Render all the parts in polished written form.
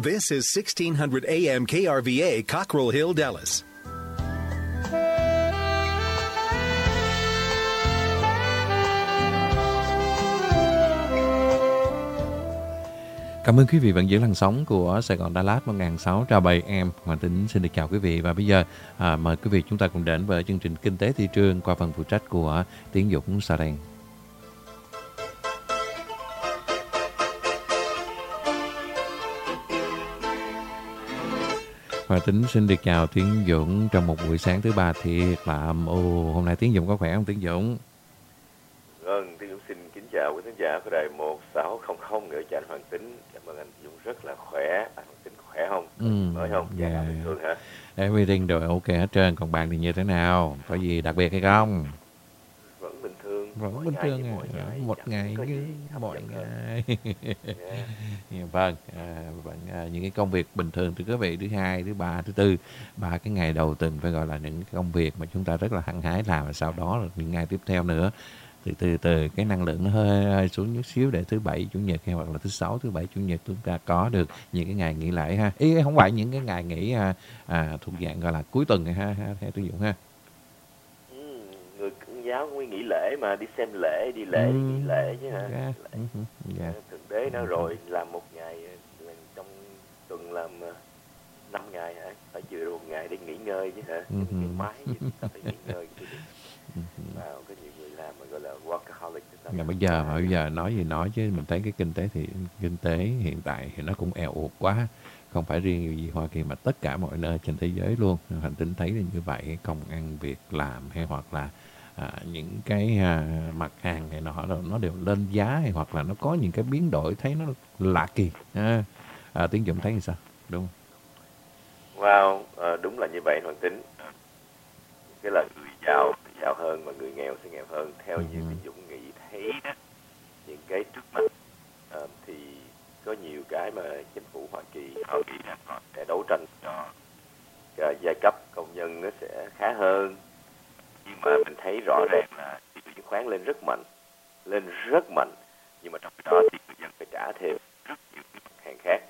This is 1600 AM KRVA, Cockrell Hill, Dallas. Cảm ơn quý vị vẫn giữ làn sóng của Sài Gòn Đà Lạt 1607 AM. Hoàng Tính xin được chào quý vị và bây giờ mời quý vị chúng ta cùng đến với chương trình Kinh tế thị trường qua phần phụ trách của Tiến Dũng Sa Đen. Hoàng Tính xin được chào Tiến Dũng trong một buổi sáng thứ ba thiệt là âm u. Hôm nay Tiến Dũng có khỏe không Tiến Dũng? Vâng, Tiến Dũng xin kính chào quý khán giả của đài 1600 người chào anh Hoàng Tính. Cảm ơn anh Dũng rất là khỏe. Anh Hoàng Tính khỏe không? Mới không? Dạ. Bình thường hả? Everything đều ok hết trơn. Còn bạn thì như thế nào? Có gì đặc biệt hay không? Vẫn bình thường. Vẫn bình thường. Một ngày như mọi ngày. Vâng, những cái công việc bình thường từ quý vị thứ hai, thứ ba, thứ tư, ba cái ngày đầu tuần phải gọi là những công việc mà chúng ta rất là hăng hái làm, và sau đó là những ngày tiếp theo nữa từ cái năng lượng nó hơi xuống chút xíu để thứ bảy chủ nhật hay hoặc là thứ sáu thứ bảy chủ nhật chúng ta có được những cái ngày nghỉ lễ ha. Ý không phải những cái ngày nghỉ thuộc dạng gọi là cuối tuần ha theo Tư Dũng ha. Người Công giáo cũng nghỉ lễ mà, đi xem lễ, đi lễ, đi nghỉ lễ chứ hả? Thực tế nó rồi làm một ngày trong tuần làm 5 ngày hả? Phải chừa được một ngày để nghỉ ngơi chứ hả? Ngày mai thì ta phải nghỉ ngơi. Có nhiều người làm mà gọi là workaholic. Mà bây giờ nói gì nói chứ mình thấy cái kinh tế hiện tại thì nó cũng eo uột quá, không phải riêng gì Hoa Kỳ mà tất cả mọi nơi trên thế giới luôn. Hành Tinh thấy là như vậy, công ăn việc làm hay hoặc là những cái mặt hàng này nó đều lên giá hay hoặc là nó có những cái biến đổi thấy nó lạ kỳ. Tiến Dũng thấy như sao? Đúng không? Wow, đúng là như vậy Hoàng Tính. Cái là người giàu hơn và người nghèo sẽ nghèo hơn theo như Tiến Dũng nghĩ thấy đó. Những cái trước mắt thì có nhiều cái mà chính phủ Hoa Kỳ họ nghĩ rằng họ sẽ đấu tranh cho giai cấp công nhân nó sẽ khá hơn, nhưng mà mình thấy rõ ràng là thị trường chứng khoán lên rất mạnh, nhưng mà trong khi đó thì người dân phải trả thêm rất nhiều cái mặt hàng khác.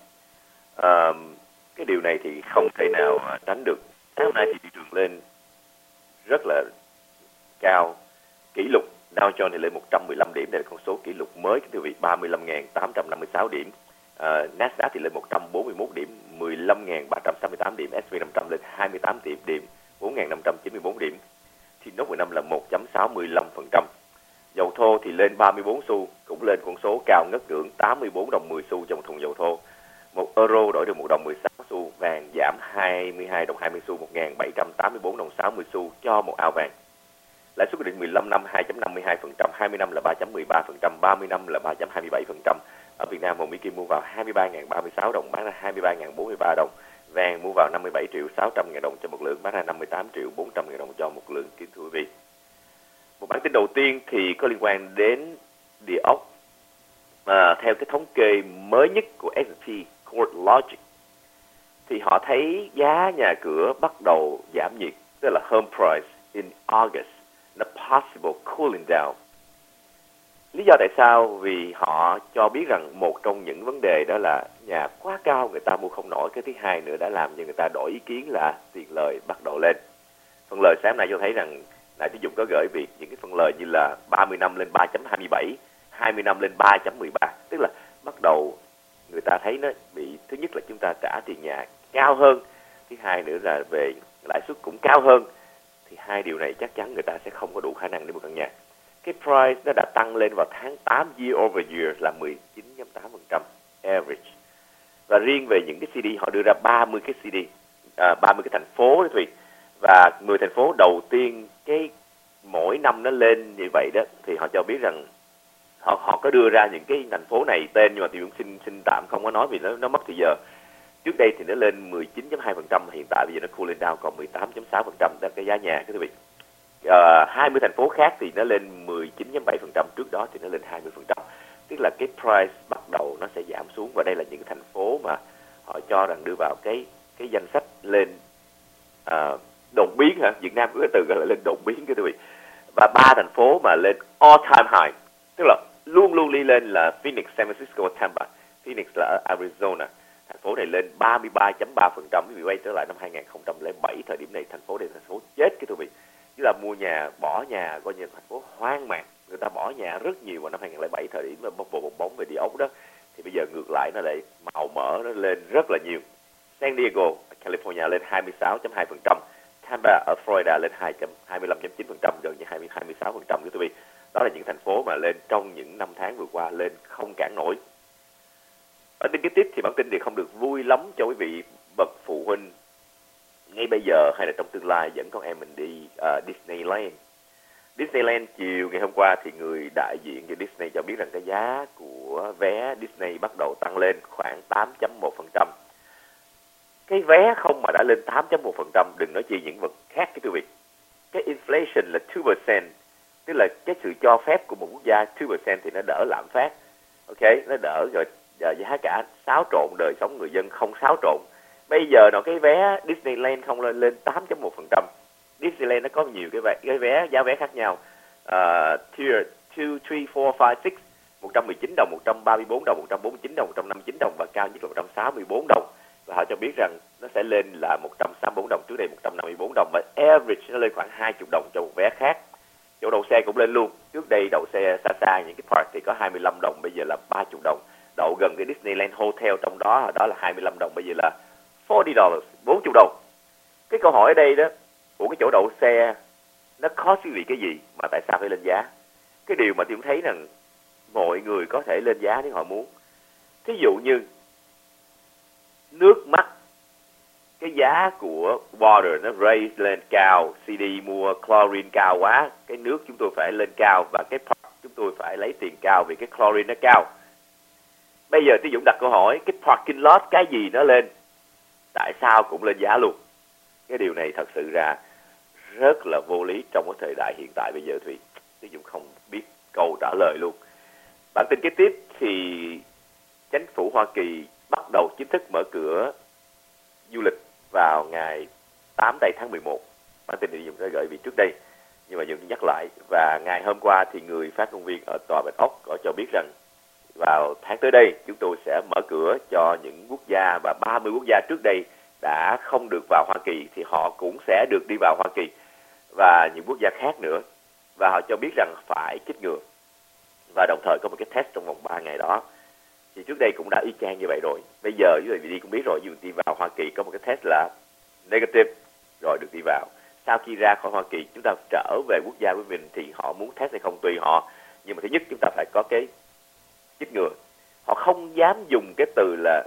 Cái điều này thì không thể nào tránh được. Sáng hôm nay thì thị trường lên rất là cao, kỷ lục. Dow Jones thì lên 115 điểm, đây là con số kỷ lục mới, cái vị 35.856 điểm. Nasdaq thì lên 141 điểm, 15.368 điểm. S&P 500 lên 28 điểm, 4.594 điểm. Thì nốt 15 là 1.65%. Dầu thô thì lên 34 xu, cũng lên con số cao ngất ngưỡng 84 đồng 10 xu cho một thùng dầu thô. 1 euro đổi được 1 đồng 16 xu, vàng giảm 22 đồng 20 xu, 1.784 đồng 60 xu cho một ao vàng. Lãi suất quy định 15 năm 2.52%, 20 năm là 3.13%, 30 năm là 3.27%. Ở Việt Nam, một Mỹ Kim mua vào 23.036 đồng, bán ra 23.043 đồng. Vàng mua vào 57.600.000 đồng cho một lượng, bán ra 58.400.000 đồng cho một lượng, kính thưa quý vị. Một bản tin đầu tiên thì có liên quan đến địa ốc. Theo cái thống kê mới nhất của S&P CoreLogic thì họ thấy giá nhà cửa bắt đầu giảm nhiệt, tức là home price in August, the possible cooling down. Lý do tại sao? Vì họ cho biết rằng một trong những vấn đề đó là nhà quá cao người ta mua không nổi. Cái thứ hai nữa đã làm cho người ta đổi ý kiến là tiền lời bắt đầu lên. Phần lời sáng nay cho thấy rằng nãy Tiến Dũng có gửi việc những cái phần lời như là 30 năm lên 3.27, 20 năm lên 3.13. Tức là bắt đầu người ta thấy nó bị, thứ nhất là chúng ta trả tiền nhà cao hơn, thứ hai nữa là về lãi suất cũng cao hơn. Thì hai điều này chắc chắn người ta sẽ không có đủ khả năng để mua căn nhà. Cái price nó đã tăng lên vào tháng 8 year over year là 19.8% average. Và riêng về những cái CD, họ đưa ra 30 cái CD, 30 cái thành phố đó Thùy. Và 10 thành phố đầu tiên cái mỗi năm nó lên như vậy đó, thì họ cho biết rằng họ có đưa ra những cái thành phố này tên, nhưng mà tôi cũng xin tạm không có nói vì nó mất thời giờ. Trước đây thì nó lên 19.2%, hiện tại bây giờ nó cooling down còn 18.6%, đó là cái giá nhà các quý vị. 20 thành phố khác thì nó lên 19.7%, trước đó thì nó lên 20%. Tức là cái price bắt đầu nó sẽ giảm xuống, và đây là những thành phố mà họ cho rằng đưa vào cái danh sách lên đột biến hả? Việt Nam có cái từ gọi là lên đột biến các quý vị. Và 3 thành phố mà lên all time high, tức là luôn luôn đi lên là Phoenix, San Francisco, Tampa. Phoenix là ở Arizona, phố này lên 33.3%. Quý vị quay trở lại năm 2007, thời điểm này thành phố này là thành phố chết cái quý vị. Chứ là mua nhà, bỏ nhà, coi như thành phố hoang mạc. Người ta bỏ nhà rất nhiều vào năm 2007, thời điểm mà bong bóng về địa ốc đó. Thì bây giờ ngược lại nó lại màu mỡ, nó lên rất là nhiều. San Diego, California lên 26.2%, Tampa ở Florida lên 25.9%, gần như 26% quý vị. Đó là những thành phố mà lên trong những năm tháng vừa qua lên không cản nổi. Bản tin kế tiếp thì bản tin thì không được vui lắm cho quý vị bậc phụ huynh ngay bây giờ hay là trong tương lai dẫn con em mình đi Disneyland. Disneyland chiều ngày hôm qua thì người đại diện cho Disney cho biết rằng cái giá của vé Disney bắt đầu tăng lên khoảng 8.1%. Cái vé không mà đã lên 8.1%, đừng nói chi những vật khác cái quý vị. Cái inflation là 2%, tức là cái sự cho phép của một quốc gia 2% thì nó đỡ lạm phát. Ok, nó đỡ rồi giá cả xáo trộn đời sống người dân không xáo trộn. Bây giờ nó cái vé Disneyland không lên 8.1%. Disneyland nó có nhiều cái vé giá vé khác nhau. Tier 2, 3, 4, 5, 6, 119 đồng, 134 đồng, 149 đồng, 159 đồng và cao nhất là 164 đồng. Và họ cho biết rằng nó sẽ lên là 164 đồng, trước đây 154 đồng, và average nó lên khoảng 20 đồng cho một vé khác. Chỗ đậu xe cũng lên luôn. Trước đây đậu xe xa xa những cái park thì có 25 đồng, bây giờ là 30 đồng. Đậu gần cái Disneyland Hotel trong đó là 25 đồng, bây giờ là $40, 40 đồng. Cái câu hỏi ở đây đó, của cái chỗ đậu xe nó có suy nghĩ cái gì mà tại sao phải lên giá? Cái điều mà tôi thấy rằng mọi người có thể lên giá nếu họ muốn. Thí dụ như nước mắt, cái giá của water nó raise lên cao, CD mua chlorine cao quá, cái nước chúng tôi phải lên cao, và cái park chúng tôi phải lấy tiền cao vì cái chlorine nó cao. Bây giờ Tiến Dũng đặt câu hỏi, cái parking lot cái gì nó lên, tại sao cũng lên giá luôn? Cái điều này thật sự ra rất là vô lý trong cái thời đại hiện tại bây giờ thì Tiến Dũng không biết câu trả lời luôn. Bản tin kế tiếp thì chính phủ Hoa Kỳ bắt đầu chính thức mở cửa du lịch vào ngày 8 tháng 11. Bản tin này Dũng đã gửi vì trước đây, nhưng mà Dũng nhắc lại. Và ngày hôm qua thì người phát ngôn viên ở Tòa Bạch Ốc có cho biết rằng vào tháng tới đây chúng tôi sẽ mở cửa cho những quốc gia, và 30 quốc gia trước đây đã không được vào Hoa Kỳ thì họ cũng sẽ được đi vào Hoa Kỳ, và những quốc gia khác nữa. Và họ cho biết rằng phải chích ngừa, và đồng thời có một cái test trong vòng 3 ngày đó. Thì trước đây cũng đã y chang như vậy rồi. Bây giờ quý vị đi cũng biết rồi, dù đi vào Hoa Kỳ có một cái test là negative rồi được đi vào. Sau khi ra khỏi Hoa Kỳ chúng ta trở về quốc gia của mình thì họ muốn test hay không tùy họ, nhưng mà thứ nhất chúng ta phải có cái chích ngừa. Họ không dám dùng cái từ là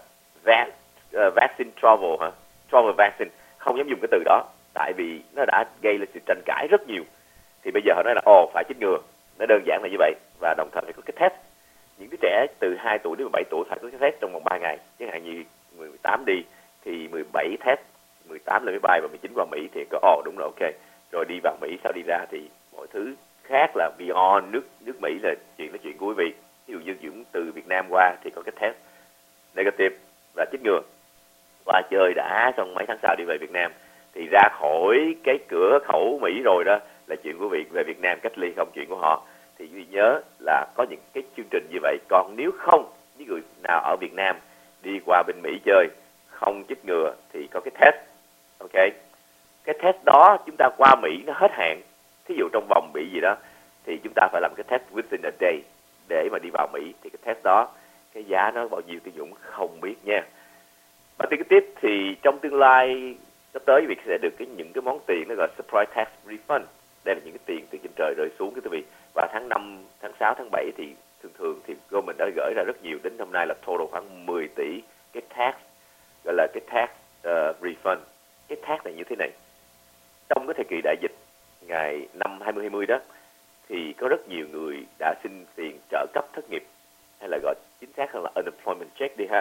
vaccine travel, travel vaccine, không dám dùng cái từ đó, tại vì nó đã gây lên sự tranh cãi rất nhiều. Thì bây giờ họ nói là phải chích ngừa, nó đơn giản là như vậy, và đồng thời phải có cái test. Những đứa trẻ từ 2 tuổi đến 17 tuổi phải có cái test trong vòng 3 ngày. Chẳng hạn như 18 đi thì 17 test, 18 là máy bay và 19 qua Mỹ thì có đúng là ok. Rồi đi vào Mỹ, sau đi ra thì mọi thứ khác là beyond nước Mỹ là chuyện của quý vị. Ví dụ như Dũng từ Việt Nam qua thì có cái test negative và chích ngừa, và chơi đã xong mấy tháng sau đi về Việt Nam thì ra khỏi cái cửa khẩu Mỹ rồi đó là chuyện của về Việt Nam cách ly, không chuyện của họ. Thì quý vị nhớ là có những cái chương trình như vậy. Còn nếu không, những người nào ở Việt Nam đi qua bên Mỹ chơi không chích ngừa thì có cái test. Ok, cái test đó chúng ta qua Mỹ nó hết hạn, thí dụ trong vòng bị gì đó thì chúng ta phải làm cái test within a day để mà đi vào Mỹ. Thì cái test đó cái giá nó bao nhiêu thì Dũng không biết nha. Và tiếp tiếp thì trong tương lai sắp tới việc sẽ được những cái món tiền nó gọi surprise tax refund. Đây là những cái tiền từ trên trời rơi xuống cái quý vị. Và tháng 5, tháng 6, tháng 7 thì thường thì government đã gửi ra rất nhiều, đến hôm nay là total khoảng 10 tỷ cái tax, gọi là cái tax refund. Cái tax này như thế này. Trong cái thời kỳ đại dịch ngày năm 2020 đó thì có rất nhiều người đã xin tiền trợ cấp thất nghiệp, hay là gọi chính xác hơn là unemployment check đi ha.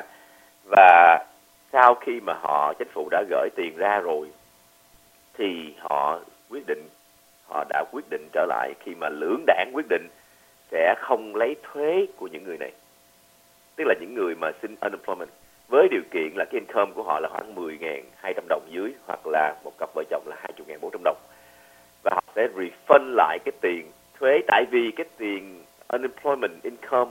Và sau khi mà chính phủ đã gửi tiền ra rồi thì họ đã quyết định trở lại, khi mà lưỡng đảng quyết định sẽ không lấy thuế của những người này, tức là những người mà xin unemployment, với điều kiện là cái income của họ là khoảng 10.200 đồng dưới, hoặc là một cặp vợ chồng là 20.400 đồng. Và họ sẽ refund lại cái tiền thuế, tại vì cái tiền unemployment income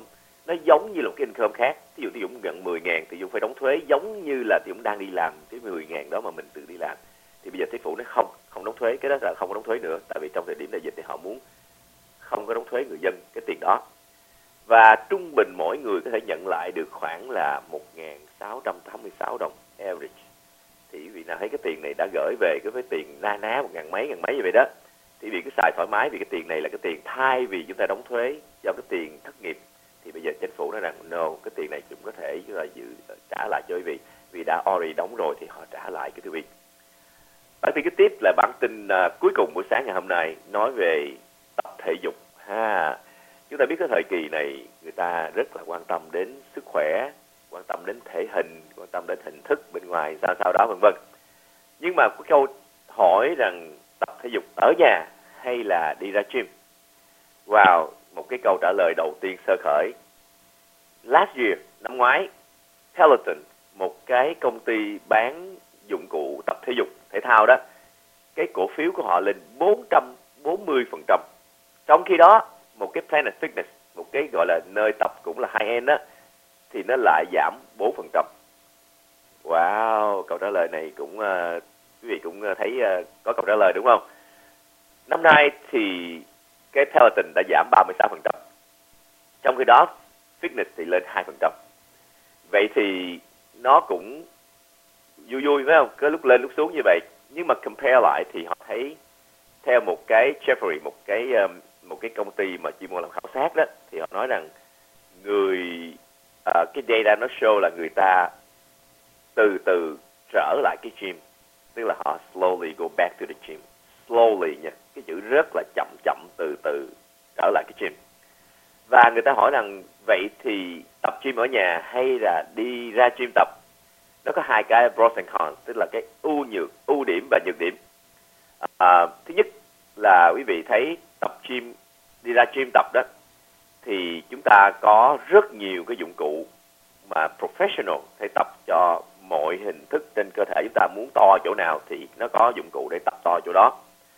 nó giống như là một cái income khác. Ví dụ Dũng nhận 10.000 thì Dũng phải đóng thuế giống như là Dũng đang đi làm cái 10.000 đó mà mình tự đi làm. Thì bây giờ chính phủ nó không đóng thuế, cái đó là không có đóng thuế nữa, tại vì trong thời điểm đại dịch thì họ muốn không có đóng thuế người dân cái tiền đó. Và trung bình mỗi người có thể nhận lại được khoảng là 1.686 đồng average. Thì vì nào thấy cái tiền này đã gửi về cái tiền na ná 1.000 mấy như vậy đó, thì vì cứ xài thoải mái, vì cái tiền này là cái tiền thay vì chúng ta đóng thuế cho cái tiền thất nghiệp, thì bây giờ chính phủ nói rằng no, cái tiền này chúng có thể trả lại cho quý vị, vì đã already đóng rồi thì họ trả lại cái quý vị. Bản tin kế tiếp là bản tin cuối cùng buổi sáng ngày hôm nay nói về tập thể dục. Chúng ta biết cái thời kỳ này người ta rất là quan tâm đến sức khỏe, quan tâm đến thể hình, quan tâm đến hình thức bên ngoài sao đó vân vân. Nhưng mà có câu hỏi rằng tập thể dục ở nhà hay là đi ra gym? Wow, một cái câu trả lời đầu tiên sơ khởi. Last year, năm ngoái, Peloton, một cái công ty bán dụng cụ tập thể dục thể thao đó, cái cổ phiếu của họ lên 440%. Trong khi đó, một cái Planet Fitness, một cái gọi là nơi tập cũng là high-end đó, thì nó lại giảm 4%. Wow, câu trả lời này cũng quý vị cũng thấy có câu trả lời đúng không? Năm nay thì cái Peloton đã giảm 36%. Trong khi đó, Fitness thì lên 2%. Vậy thì nó cũng vui phải không? Có lúc lên lúc xuống như vậy. Nhưng mà compare lại thì họ thấy theo một cái Jeffrey, một cái công ty mà chuyên môn làm khảo sát đó, thì họ nói rằng cái data nó show là người ta từ từ trở lại cái gym, tức là họ slowly go back to the gym, slowly nha, cái chữ rất là chậm từ từ trở lại cái gym. Và người ta hỏi rằng vậy thì tập gym ở nhà hay là đi ra gym tập? Nó có hai cái pros and cons, tức là cái ưu điểm và nhược điểm. Thứ nhất là quý vị thấy tập gym, đi ra gym tập đó, thì chúng ta có rất nhiều cái dụng cụ mà professional thể tập cho mọi hình thức trên cơ thể. Chúng ta muốn to chỗ nào thì nó có dụng cụ để tập to chỗ đó.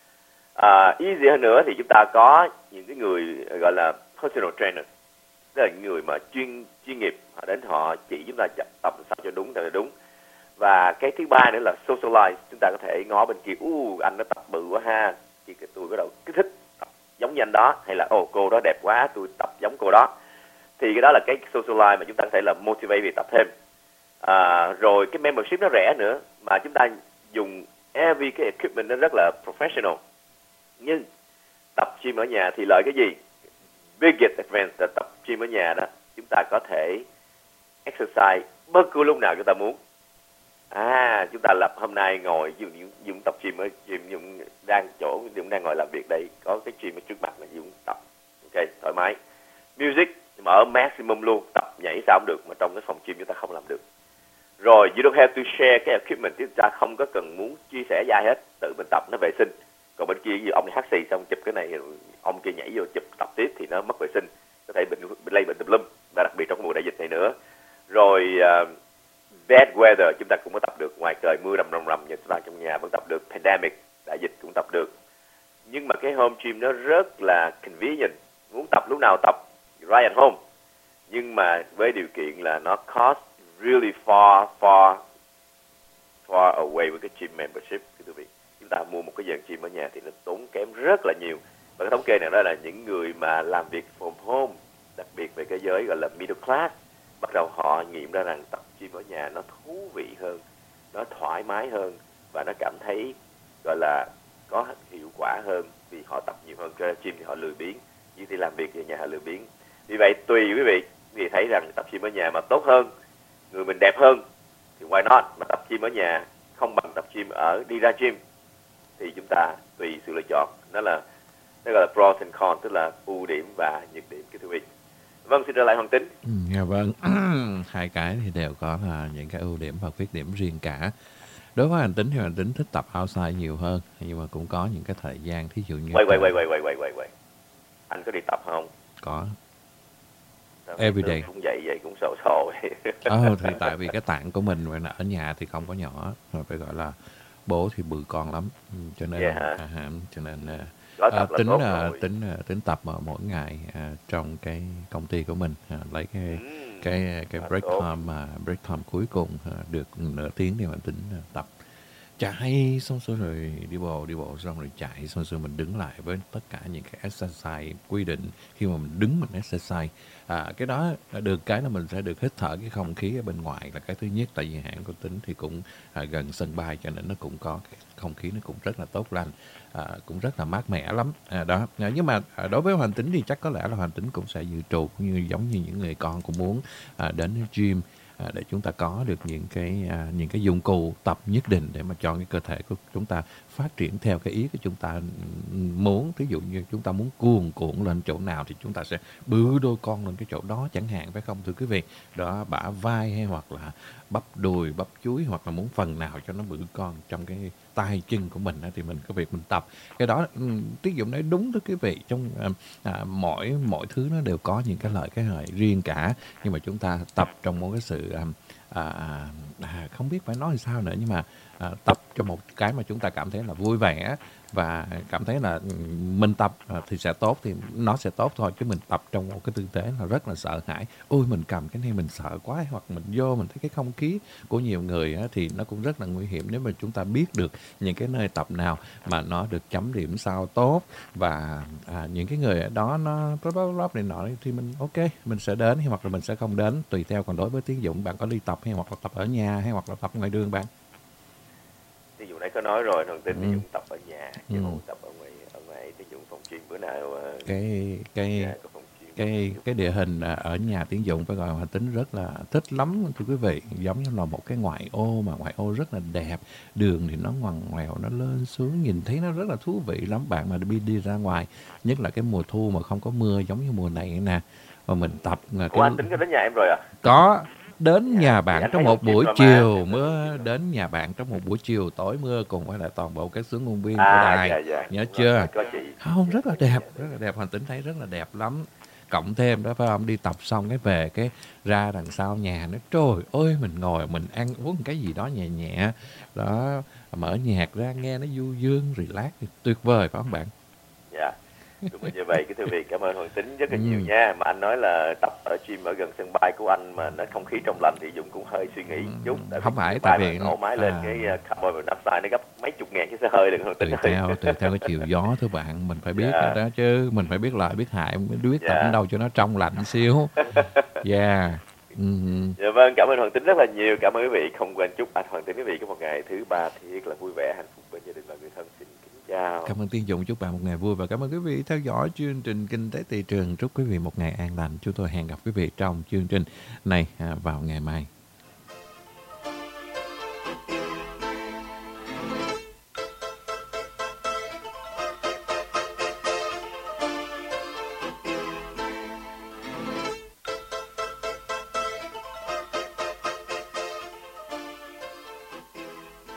Easy hơn nữa thì chúng ta có những cái người gọi là personal trainer, tức là những người mà chuyên nghiệp, họ đến họ chỉ chúng ta tập sao cho đúng, là đúng. Và cái thứ ba nữa là socialize, chúng ta có thể ngó bên kia, anh nó tập bự quá ha, thì tôi bắt đầu kích thích tập giống như anh đó, hay là cô đó đẹp quá, tôi tập giống cô đó. Thì cái đó là cái socialize mà chúng ta có thể là motivate việc tập thêm. Rồi cái membership nó rẻ nữa, mà chúng ta dùng every cái equipment nó rất là professional. Nhưng tập gym ở nhà thì lợi cái gì? Biggest advantage là tập gym ở nhà đó, chúng ta có thể exercise bất cứ lúc nào chúng ta muốn. Chúng ta lập hôm nay ngồi Dũng tập gym ở gym, Dũng đang ngồi làm việc đây, có cái gym ở trước mặt là Dũng tập, ok, thoải mái. Music mở maximum luôn, tập nhảy sao cũng được, mà trong cái phòng gym chúng ta không làm được. Rồi you don't have to share cái equipment, chúng ta không có cần muốn chia sẻ với ai hết, tự mình tập nó vệ sinh. Còn bên kia ví dụ ông này hắt xì xong chụp cái này, ông kia nhảy vô chụp tập tiếp thì nó mất vệ sinh, có thể lây bệnh tùm lum, và đặc biệt trong mùa đại dịch này nữa. Rồi bad weather chúng ta cũng có tập được, ngoài trời mưa rầm nhưng chúng ta trong nhà vẫn tập được. Pandemic, đại dịch cũng tập được. Nhưng mà cái home gym nó rất là convenient, muốn tập lúc nào tập, right at home. Nhưng mà với điều kiện là nó cost really far away với cái gym membership. Chúng ta mua một cái dàn gym ở nhà thì nó tốn kém rất là nhiều. Và cái thống kê này đó là những người mà làm việc from home, đặc biệt về cái giới gọi là middle class, bắt đầu họ nghiệm ra rằng tập gym ở nhà nó thú vị hơn, nó thoải mái hơn, và nó cảm thấy gọi là có hiệu quả hơn, vì họ tập nhiều hơn. Cho gym thì họ lười biếng, như thì làm việc ở nhà họ lười biếng. Vì vậy tùy quý vị thấy rằng tập gym ở nhà mà tốt hơn, người mình đẹp hơn thì why not. Mà tập gym ở nhà không bằng tập gym đi ra gym thì chúng ta tùy sự lựa chọn. Nó gọi là pros and cons, tức là ưu điểm và nhược điểm, cái thú vị. Vâng, xin trở lại Hoàng Tính. Dạ vâng. Hai cái thì đều có là những cái ưu điểm và khuyết điểm riêng cả. Đối với Hành Tính thì Hành Tính thích tập outside nhiều hơn, nhưng mà cũng có những cái thời gian, thí dụ như Wait. Anh có đi tập không? Có. Every day. Cũng vậy cũng sầu Thì tại vì cái tạng của mình ở nhà thì không có nhỏ, rồi phải gọi là bố thì bự con lắm, cho nên Có tập là tốt rồi. Tính tập mỗi ngày trong cái công ty của mình, lấy cái break Tốt. time cuối cùng được nửa tiếng thì mình tính tập chạy xong rồi đi bộ xong rồi chạy xong rồi mình đứng lại với tất cả những cái exercise quy định khi mà mình đứng mình exercise. Cái đó được cái là mình sẽ được hít thở cái không khí ở bên ngoài là cái thứ nhất, tại vì hãng của Tính thì cũng gần sân bay cho nên nó cũng có cái không khí nó cũng rất là tốt lành, cũng rất là mát mẻ lắm đó. Nhưng mà đối với Hoàng Tính thì chắc có lẽ là Hoàng Tính cũng sẽ dự trù cũng như giống như những người con cũng muốn đến gym để chúng ta có được những cái dụng cụ tập nhất định để mà cho cái cơ thể của chúng ta phát triển theo cái ý của chúng ta muốn. Ví dụ như chúng ta muốn cuồn cuộn lên chỗ nào thì chúng ta sẽ bự đôi con lên cái chỗ đó chẳng hạn, phải không thưa quý vị? Đó, bả vai hay hoặc là bắp đùi, bắp chuối, hoặc là muốn phần nào cho nó bự con trong cái tay chân của mình thì mình có việc mình tập cái đó. Ví dụ nói đúng thưa quý vị, trong mỗi thứ nó đều có những cái lợi cái hại riêng cả, nhưng mà chúng ta tập trong một cái sự không biết phải nói sao nữa, nhưng mà tập cho một cái mà chúng ta cảm thấy là vui vẻ và cảm thấy là mình tập thì sẽ tốt, thì nó sẽ tốt thôi. Chứ mình tập trong một cái tư thế là rất là sợ hãi, ôi mình cầm cái này mình sợ quá, hoặc mình vô mình thấy cái không khí của nhiều người thì nó cũng rất là nguy hiểm. Nếu mà chúng ta biết được những cái nơi tập nào mà nó được chấm điểm sao tốt và những cái người ở đó nó này nọ thì mình ok, mình sẽ đến hoặc là mình sẽ không đến tùy theo. Còn đối với Tiến Dũng, bạn có đi tập hay hoặc là tập ở nhà hay hoặc là tập ngoài đường bạn? Ví dụ nãy có nói rồi, Hoàng Tính Tiến Dũng tập ở nhà chứ không tập ở ngoài Tiến Dũng phòng gym bữa nào cái địa hình ở nhà Tiến Dũng phải gọi là Tính rất là thích lắm thưa quý vị, giống như là một cái ngoại ô mà ngoại ô rất là đẹp, đường thì nó ngoằn ngoèo, nó lên xuống nhìn thấy nó rất là thú vị lắm bạn. Mà đi ra ngoài, nhất là cái mùa thu mà không có mưa giống như mùa này nè, mà mình tập anh Tính có đến nhà em rồi à? Có đến nhà bạn trong một buổi chiều, đến nhà bạn trong một buổi chiều tối mưa cùng với lại toàn bộ các xướng công viên của đài. Nhớ chưa? Không, rất là đẹp, Hoàng Tính thấy rất là đẹp lắm. Cộng thêm đó phải không, đi tập xong cái về cái ra đằng sau nhà nó trời ơi, mình ngồi mình ăn uống cái gì đó nhẹ nhẹ đó, mở nhạc ra nghe nó du dương relax thì tuyệt vời phải không bạn? Dạ, đúng như vậy. Cái thưa vị, cảm ơn Hoàng Tính rất là nhiều nha. Mà anh nói là tập ở gym ở gần sân bay của anh mà nó không khí trong lành thì Dũng cũng hơi suy nghĩ chút. Không phải tại vì nổ máy lên cái carbon monoxide nó gấp mấy chục ngàn cái xe hơi được Hoàng Tính. Tùy theo cái chiều gió thưa bạn, mình phải biết đó chứ, mình phải biết lợi biết hại, mới biết tập đến đâu cho nó trong lành xíu. Dạ, vâng, cảm ơn Hoàng Tính rất là nhiều. Cảm ơn quý vị. Không quên chúc anh Hoàng Tính quý vị có một ngày thứ ba thiệt là vui vẻ, hạnh phúc bên gia đình và người thân. Xin kính chào. Cảm ơn Tiến Dũng, chúc bạn một ngày vui và cảm ơn quý vị theo dõi chương trình Kinh tế thị trường. Chúc quý vị một ngày an lành. Chúng tôi hẹn gặp quý vị trong chương trình này vào ngày mai.